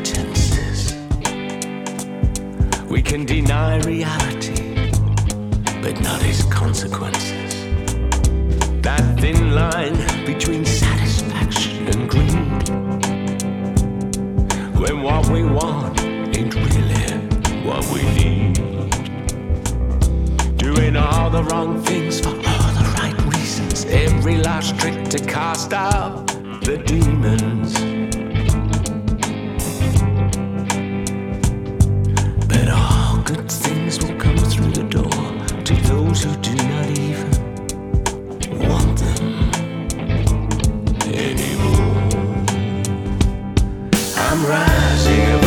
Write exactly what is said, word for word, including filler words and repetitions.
pretenses. We can deny reality, but not its consequences. That thin line between satisfaction and greed, when what we want ain't really what we need. Doing all the wrong things for all the right reasons. Every last trick to cast out the demons. But all good things will come through the door to those who do not even want them anymore. I'm rising up